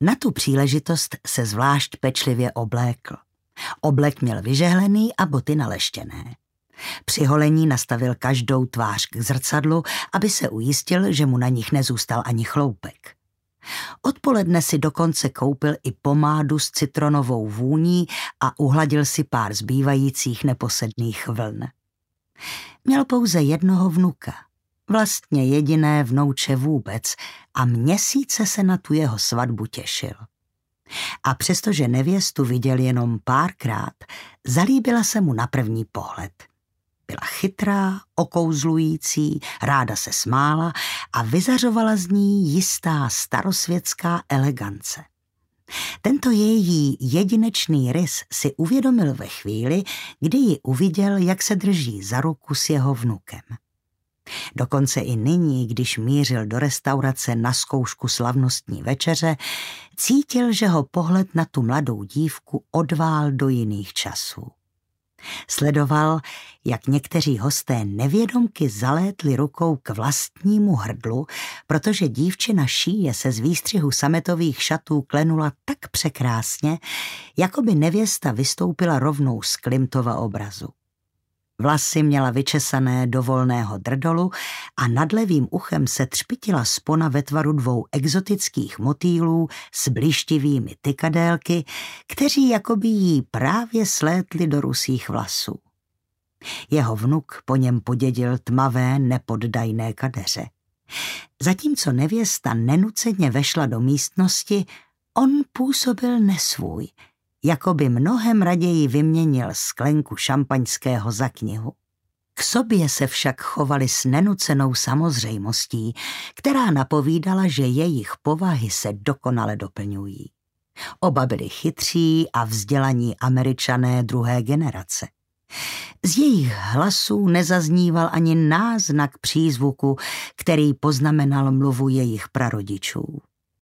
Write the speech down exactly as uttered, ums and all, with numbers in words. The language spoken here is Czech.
Na tu příležitost se zvlášť pečlivě oblékl. Oblek měl vyžehlený a boty naleštěné. Při holení nastavil každou tvář k zrcadlu, aby se ujistil, že mu na nich nezůstal ani chloupek. Odpoledne si dokonce koupil i pomádu s citronovou vůní a uhladil si pár zbývajících neposedných vln. Měl pouze jednoho vnuka, vlastně jediné vnouče vůbec, a měsíce se na tu jeho svatbu těšil. A přestože nevěstu viděl jenom párkrát, zalíbila se mu na první pohled. Byla chytrá, okouzlující, ráda se smála a vyzařovala z ní jistá starosvětská elegance. Tento její jedinečný rys si uvědomil ve chvíli, kdy ji uviděl, jak se drží za ruku s jeho vnukem. Dokonce i nyní, když mířil do restaurace na zkoušku slavnostní večeře, cítil, že ho pohled na tu mladou dívku odvál do jiných časů. Sledoval, jak někteří hosté nevědomky zalétli rukou k vlastnímu hrdlu, protože dívčina šíje se z výstřihu sametových šatů klenula tak překrásně, jako by nevěsta vystoupila rovnou z Klimtova obrazu. Vlasy měla vyčesané do volného drdolu a nad levým uchem se třpitila spona ve tvaru dvou exotických motýlů s blištivými tykadélky, kteří jakoby jí právě slétli do rusých vlasů. Jeho vnuk po něm podědil tmavé nepoddajné kadeře. Zatímco nevěsta nenuceně vešla do místnosti, on působil nesvůj, jako by mnohem raději vyměnil sklenku šampaňského za knihu. K sobě se však chovali s nenucenou samozřejmostí, která napovídala, že jejich povahy se dokonale doplňují. Oba byli chytří a vzdělaní Američané druhé generace. Z jejich hlasů nezazníval ani náznak přízvuku, který poznamenal mluvu jejich prarodičů.